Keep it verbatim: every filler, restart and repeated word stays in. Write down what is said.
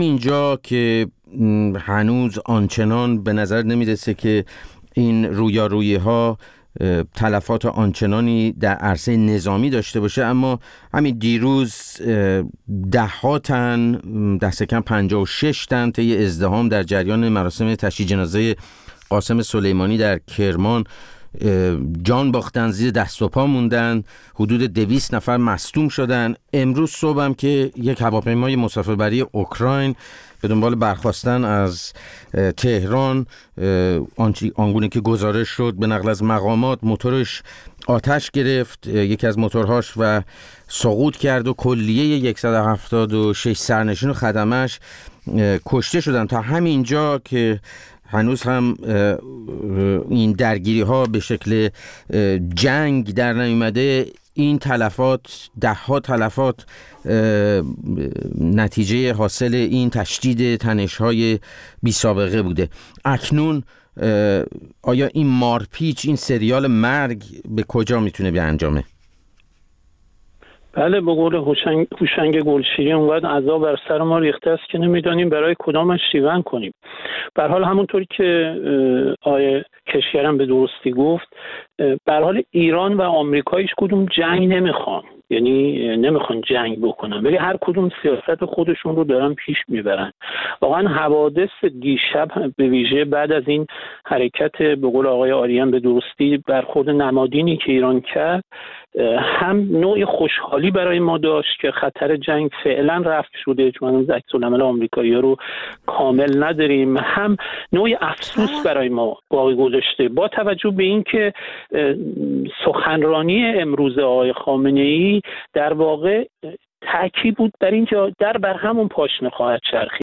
اینجا که هنوز آنچنان به نظر نمیرسه که این رویارویی ها تلفات آنچنانی در عرصه نظامی داشته باشه، اما همین دیروز ده ها تن دست کم پنجاه و شش تن طی ازدحام در جریان مراسم تشییع جنازه قاسم سلیمانی در کرمان جان باختن، زیر دست و پا موندن، حدود دویست نفر مصدوم شدن. امروز صبح هم که یک هواپیمای مسافربری اوکراین به دنبال برخاستن از تهران، آنگونه که گزارش شد به نقل از مقامات، موتورش آتش گرفت، یکی از موتورهاش و سقوط کرد و کلیه صد و هفتاد و شش سرنشین و خدمش کشته شدن. تا همینجا که هنوز هم این درگیری ها به شکل جنگ در نیامده، این تلفات، ده ها تلفات نتیجه حاصل این تشدید تنش های بی سابقه بوده. اکنون آیا این مارپیچ، این سریال مرگ به کجا میتونه بیانجامه؟ بله، به قول هوشنگ, هوشنگ گلشیری اونقدر عذاب بر سر ما ریخته است که نمیدانیم برای کدامش شیون کنیم. به هر حال همونطوری که آیه کشگرم به درستی گفت، به هر حال ایران و آمریکا هیچ کدوم جنگ نمیخوان، یعنی نمیخوان جنگ بکنن، ولی هر کدوم سیاست خودشون رو دارن پیش میبرن. واقعا حوادث دیشب به ویژه بعد از این حرکت به قول آقای آریان به درستی برخورد نمادینی که ایران کرد، هم نوع خوشحالی برای ما داشت که خطر جنگ فعلا رفع شده چون هنوز عکس‌العمل آمریکایی‌ها رو کامل نداریم، هم نوع افسوس برای ما باقی گذاشته با توجه به این که سخنرانی امروز آقای خامنه‌ای در واقع تاکید بود بر اینکه در بر همون پاشنه خواهد چرخید.